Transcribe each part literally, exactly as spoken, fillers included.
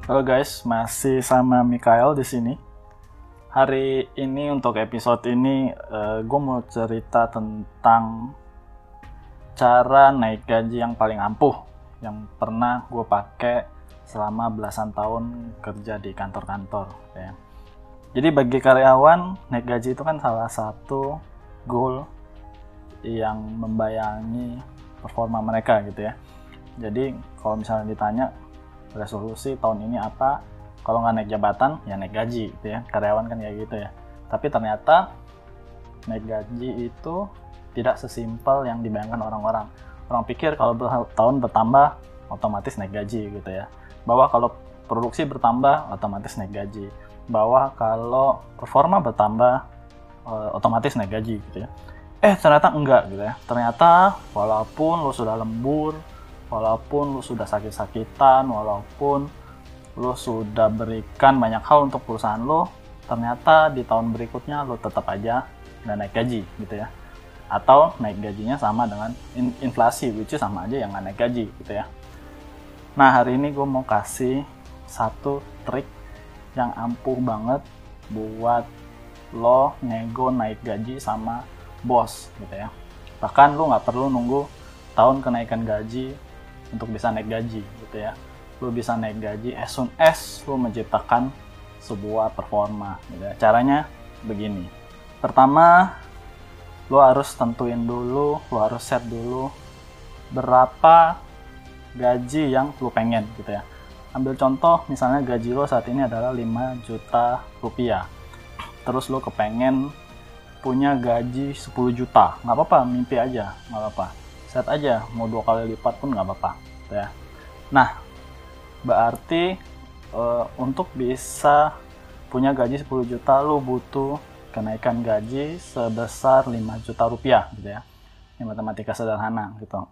Halo guys, masih sama Mikael di sini. Hari ini untuk episode ini uh, gue mau cerita tentang cara naik gaji yang paling ampuh yang pernah gue pakai selama belasan tahun kerja di kantor-kantor. Ya. Jadi bagi karyawan, naik gaji itu kan salah satu goal yang membayangi performa mereka gitu ya. Jadi kalau misalnya ditanya resolusi tahun ini apa, kalau nggak naik jabatan ya naik gaji gitu ya, karyawan kan kayak gitu ya. Tapi ternyata naik gaji itu tidak sesimpel yang dibayangkan orang-orang. Orang pikir kalau tahun bertambah otomatis naik gaji gitu ya, bahwa kalau produksi bertambah otomatis naik gaji, bahwa kalau performa bertambah otomatis naik gaji gitu ya. Eh ternyata enggak gitu ya. Ternyata walaupun lo sudah lembur, walaupun lu sudah sakit-sakitan, walaupun lu sudah berikan banyak hal untuk perusahaan lu, ternyata di tahun berikutnya lu tetap aja nggak naik gaji gitu ya. Atau naik gajinya sama dengan in- inflasi, which is sama aja yang nggak naik gaji gitu ya. Nah hari ini gue mau kasih satu trik yang ampuh banget buat lo nego naik gaji sama bos gitu ya. Bahkan lu nggak perlu nunggu tahun kenaikan gaji untuk bisa naik gaji gitu ya. Lu bisa naik gaji as soon as lu menciptakan sebuah performa gitu ya. Caranya begini. Pertama, lu harus tentuin dulu, lu harus set dulu berapa gaji yang lu pengen gitu ya. Ambil contoh misalnya gaji lu saat ini adalah lima juta rupiah. Terus lu kepengen punya gaji sepuluh juta. Nggak apa-apa, mimpi aja, nggak apa-apa. Set aja, mau dua kali lipat pun nggak apa-apa ya. Nah berarti e, untuk bisa punya gaji sepuluh juta lu butuh kenaikan gaji sebesar lima juta rupiah gitu ya. Ini matematika sederhana gitu.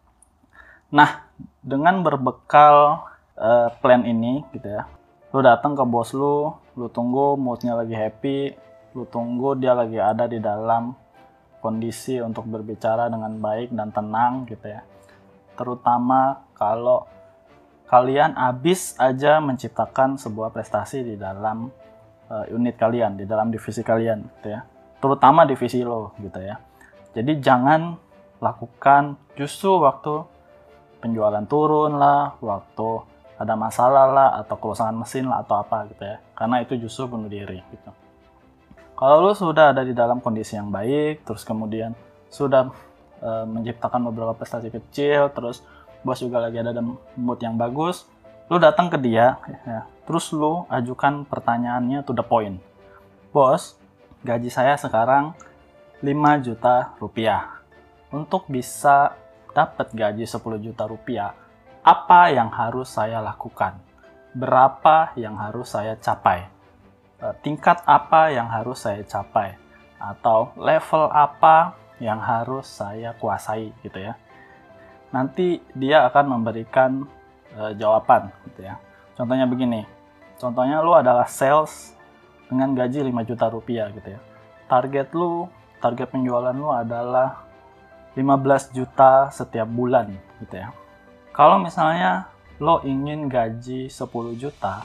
Nah dengan berbekal e, plan ini gitu ya, lu datang ke bos lu, lu tunggu moodnya lagi happy, lu tunggu dia lagi ada di dalam kondisi untuk berbicara dengan baik dan tenang gitu ya. Terutama kalau kalian habis aja menciptakan sebuah prestasi di dalam uh, unit kalian, di dalam divisi kalian gitu ya. Terutama divisi lo gitu ya. Jadi jangan lakukan justru waktu penjualan turun lah, waktu ada masalah lah, atau kerusakan mesin lah, atau apa gitu ya. Karena itu justru bunuh diri gitu. Kalau lu sudah ada di dalam kondisi yang baik, terus kemudian sudah e, menciptakan beberapa prestasi kecil, terus bos juga lagi ada dalam mood yang bagus, lu datang ke dia, ya, terus lu ajukan pertanyaannya to the point. Bos, gaji saya sekarang lima juta rupiah. Untuk bisa dapat gaji sepuluh juta rupiah, apa yang harus saya lakukan? Berapa yang harus saya capai? Tingkat apa yang harus saya capai, atau level apa yang harus saya kuasai gitu ya. Nanti dia akan memberikan e, jawaban gitu ya. Contohnya begini, contohnya lu adalah sales dengan gaji lima juta rupiah gitu ya. Target lu, target penjualan lu adalah lima belas juta setiap bulan gitu ya. Kalau misalnya lo ingin gaji sepuluh juta,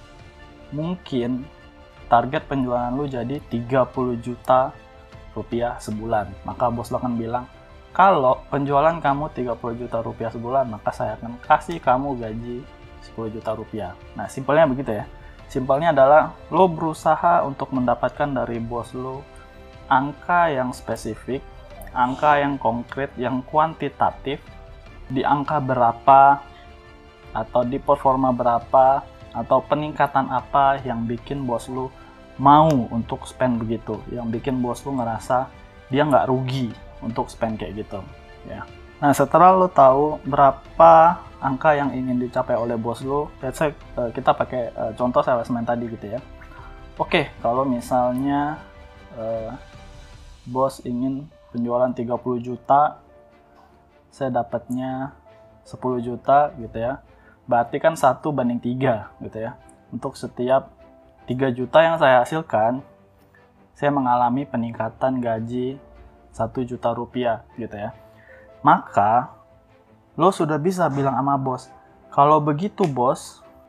mungkin target penjualan lu jadi tiga puluh juta rupiah sebulan. Maka bos lo akan bilang, kalau penjualan kamu tiga puluh juta rupiah sebulan, maka saya akan kasih kamu gaji sepuluh juta rupiah. Nah simpelnya begitu ya. Simpelnya adalah lo berusaha untuk mendapatkan dari bos lo angka yang spesifik, angka yang konkret, yang kuantitatif, di angka berapa atau di performa berapa, atau peningkatan apa yang bikin bos lu mau untuk spend begitu, yang bikin bos lu ngerasa dia nggak rugi untuk spend kayak gitu ya. Nah setelah lu tahu berapa angka yang ingin dicapai oleh bos lu, let's say kita pakai contoh salesman tadi gitu ya. Oke, kalau misalnya uh, bos ingin penjualan tiga puluh juta, saya dapatnya sepuluh juta gitu ya. Berarti kan satu banding tiga gitu ya. Untuk setiap tiga juta yang saya hasilkan, saya mengalami peningkatan gaji satu juta rupiah gitu ya. Maka lo sudah bisa bilang sama bos, kalau begitu bos,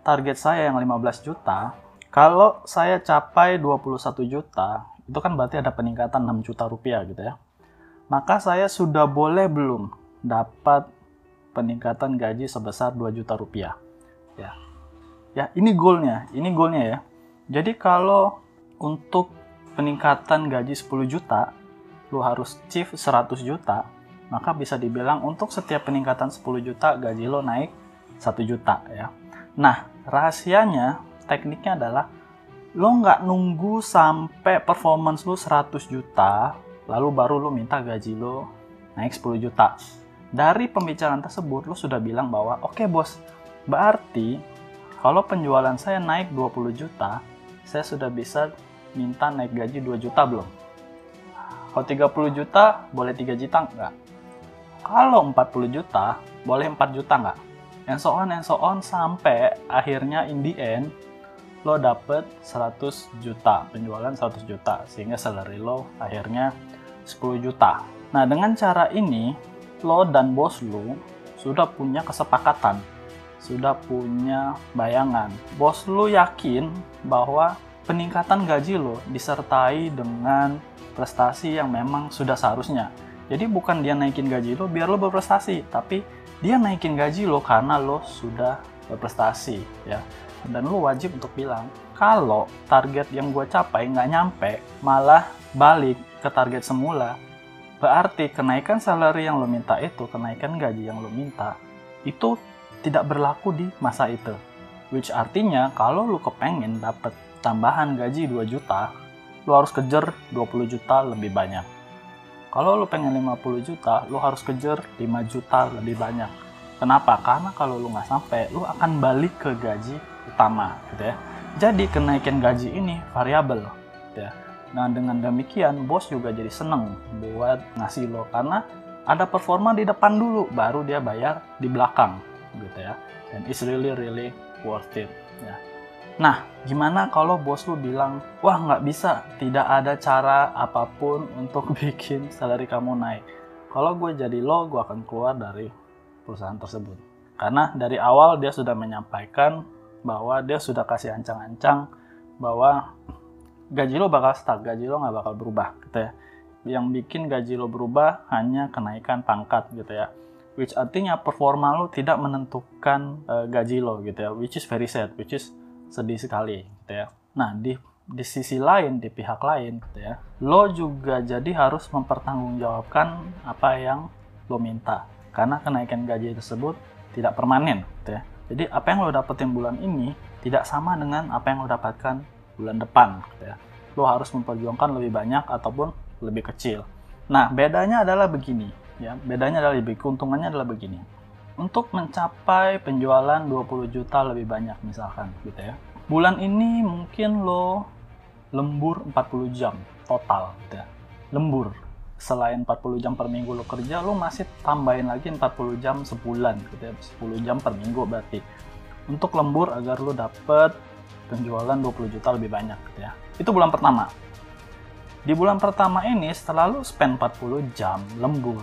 target saya yang lima belas juta, kalau saya capai dua puluh satu juta, itu kan berarti ada peningkatan enam juta rupiah gitu ya. Maka saya sudah boleh belum dapat peningkatan gaji sebesar dua juta rupiah. Ya. Ya, ini goalnya, ini goalnya ya. Jadi kalau untuk peningkatan gaji sepuluh juta, lu harus achieve seratus juta, maka bisa dibilang untuk setiap peningkatan sepuluh juta, gaji lo naik satu juta ya. Nah, rahasianya, tekniknya adalah lo nggak nunggu sampai performance lo seratus juta, lalu baru lo minta gaji lo naik sepuluh juta. Dari pembicaraan tersebut, lo sudah bilang bahwa, oke okay, bos, berarti kalau penjualan saya naik dua puluh juta, saya sudah bisa minta naik gaji dua juta belum? Kalau tiga puluh juta, boleh tiga juta nggak? Kalau empat puluh juta, boleh empat juta nggak? And so on, and so on, sampai akhirnya in the end, lo dapet seratus juta, penjualan seratus juta, sehingga salary lo akhirnya sepuluh juta. Nah, dengan cara ini, lo dan bos lo sudah punya kesepakatan, sudah punya bayangan. Bos lo yakin bahwa peningkatan gaji lo disertai dengan prestasi yang memang sudah seharusnya. Jadi bukan dia naikin gaji lo biar lo berprestasi, tapi dia naikin gaji lo karena lo sudah berprestasi ya. Dan lo wajib untuk bilang, kalau target yang gue capai nggak nyampe, malah balik ke target semula, berarti kenaikan salary yang lo minta itu, kenaikan gaji yang lo minta, itu tidak berlaku di masa itu. Which artinya, kalau lo kepengen dapet tambahan gaji dua juta, lo harus kejar dua puluh juta lebih banyak. Kalau lo pengen lima puluh juta, lo harus kejar lima juta lebih banyak. Kenapa? Karena kalau lo nggak sampai, lo akan balik ke gaji utama, gitu ya. Jadi kenaikan gaji ini variabel, gitu ya. Nah, dengan demikian, bos juga jadi seneng buat ngasih lo, karena ada performa di depan dulu, baru dia bayar di belakang, gitu ya. Dan it's really really worth it, ya. Nah, gimana kalau bos lu bilang, wah nggak bisa, tidak ada cara apapun untuk bikin salary kamu naik. Kalau gue jadi lo, gue akan keluar dari perusahaan tersebut. Karena dari awal dia sudah menyampaikan bahwa dia sudah kasih ancang-ancang bahwa gaji lo bakal stuck, gaji lo nggak bakal berubah, gitu ya. Yang bikin gaji lo berubah hanya kenaikan pangkat, gitu ya. Which artinya performa lo tidak menentukan uh, gaji lo, gitu ya. Which is very sad, which is sedih sekali, gitu ya. Nah, di di sisi lain, di pihak lain, gitu ya, lo juga jadi harus mempertanggungjawabkan apa yang lo minta, karena kenaikan gaji tersebut tidak permanen, gitu ya. Jadi apa yang lo dapetin bulan ini tidak sama dengan apa yang lo dapatkan bulan depan, gitu ya. Lo harus memperjuangkan lebih banyak ataupun lebih kecil. Nah, bedanya adalah begini, ya. Bedanya adalah lebih keuntungannya adalah begini. Untuk mencapai penjualan dua puluh juta lebih banyak misalkan, gitu ya. Bulan ini mungkin lo lembur empat puluh jam total, gitu ya. Lembur. Selain empat puluh jam per minggu lo kerja, lo masih tambahin lagi empat puluh jam sebulan, gitu ya. sepuluh jam per minggu berarti. Untuk lembur agar lo dapet penjualan dua puluh juta lebih banyak, gitu ya. Itu bulan pertama. Di bulan pertama ini, setelah lo spend empat puluh jam lembur,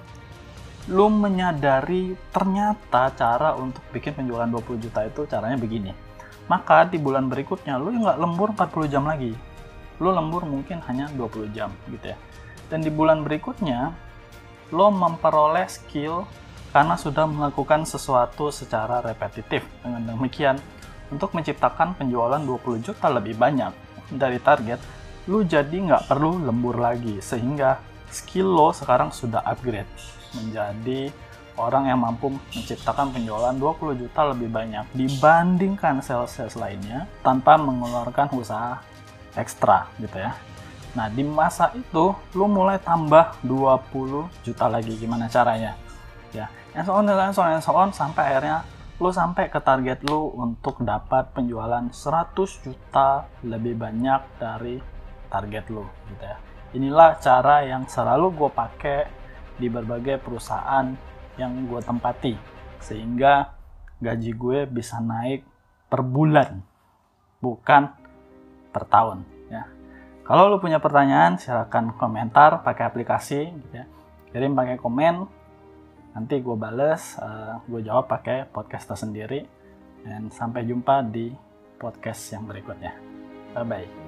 lu menyadari ternyata cara untuk bikin penjualan dua puluh juta itu caranya begini. Maka di bulan berikutnya lu nggak lembur empat puluh jam lagi. Lu lembur mungkin hanya dua puluh jam, gitu ya. Dan di bulan berikutnya lu memperoleh skill karena sudah melakukan sesuatu secara repetitif. Dengan demikian, untuk menciptakan penjualan dua puluh juta lebih banyak dari target, lu jadi nggak perlu lembur lagi, sehingga skill lo sekarang sudah upgrade menjadi orang yang mampu menciptakan penjualan dua puluh juta lebih banyak dibandingkan sales-sales lainnya tanpa mengeluarkan usaha ekstra, gitu ya. Nah, di masa itu lu mulai tambah dua puluh juta lagi. Gimana caranya? Ya, and so on, and so on, and so on, sampai akhirnya lu sampai ke target lu untuk dapat penjualan seratus juta lebih banyak dari target lu, gitu ya. Inilah cara yang selalu gue pakai di berbagai perusahaan yang gue tempati, sehingga gaji gue bisa naik per bulan, bukan per tahun, ya. Kalau lu punya pertanyaan, silakan komentar pakai aplikasi, gitu ya. Kirim pakai komen, nanti gue bales, uh, gue jawab pakai podcast tersendiri. Dan sampai jumpa di podcast yang berikutnya. Bye-bye.